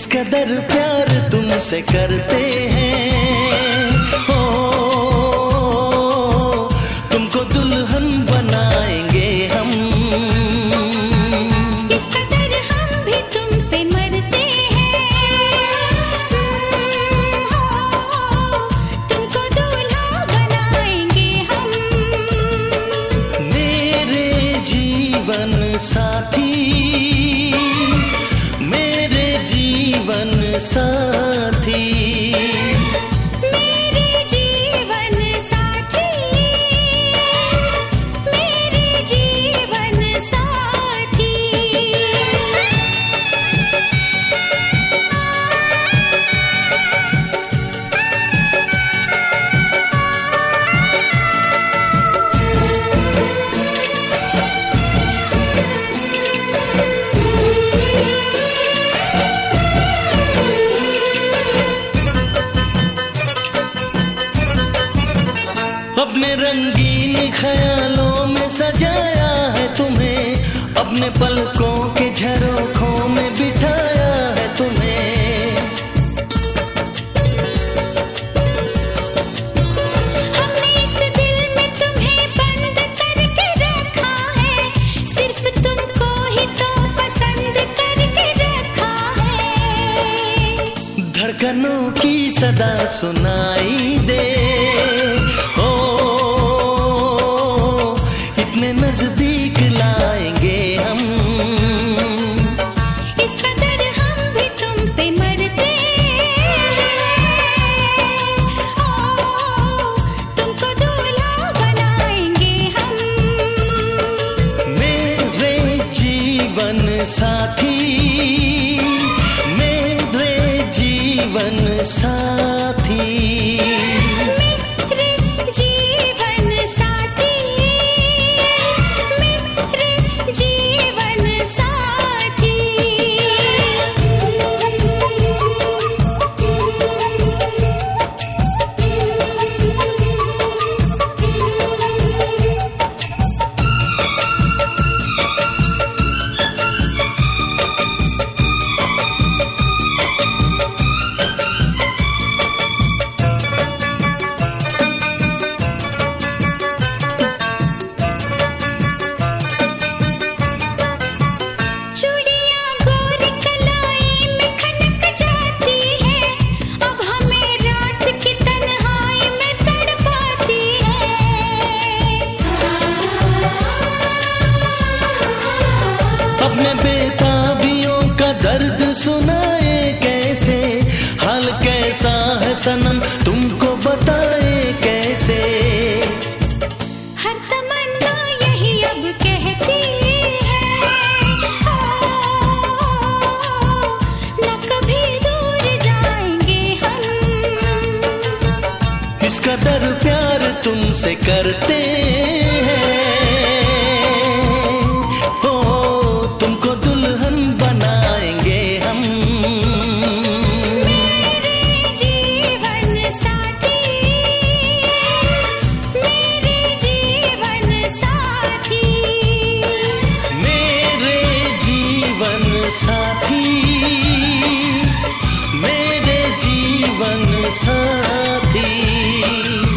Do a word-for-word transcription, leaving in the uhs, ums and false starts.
कदर प्यार तुमसे करते हैं, हो तुमको दुल्हन बनाएंगे हम। इस कदर हम भी तुम पे मरते हैं, हो तुमको दूल्हा बनाएंगे हम। मेरे जीवन साथी, मेरे जीवन साथी, मेरे जीवन साथी, मेरे जीवन साथी। अपने रंगीन ख्यालों में सजाया है तुम्हें, अपने पलकों के झरोखों में बिठाया है तुम्हें। हमने इस दिल में तुम्हें बंद करके रखा है, सिर्फ तुमको ही तो पसंद करके रखा है। धड़कनों की सदा सुनाई दे, ओ इतने नजदीक लाएंगे हम। इस कदर हम भी तुम पे मरते हैं, ओ तुमको दूल्हा बनाएंगे हम। मेरे जीवन साथी, मेरे जीवन साथी, मेरे जीवन साथी, मेरे जीवन साथी। चूड़ियां गोरी कलाई में खनक जाती है, अब हमें रात की तन्हाई में तड़पाती है। अपने बेताबियों का दर्द सुनाए कैसे, हाल कैसा है सनम तुमको बताए कैसे। हर तमन्ना यही अब कहती है, ओ न कभी दूर जाएंगे हम। इस कदर प्यार तुमसे करते हैं, ओ तुमको दुल्हन बनाएंगे हम। मेरे जीवन साथी, मेरे जीवन साथी, मेरे जीवन साथी, मेरे जीवन साथी।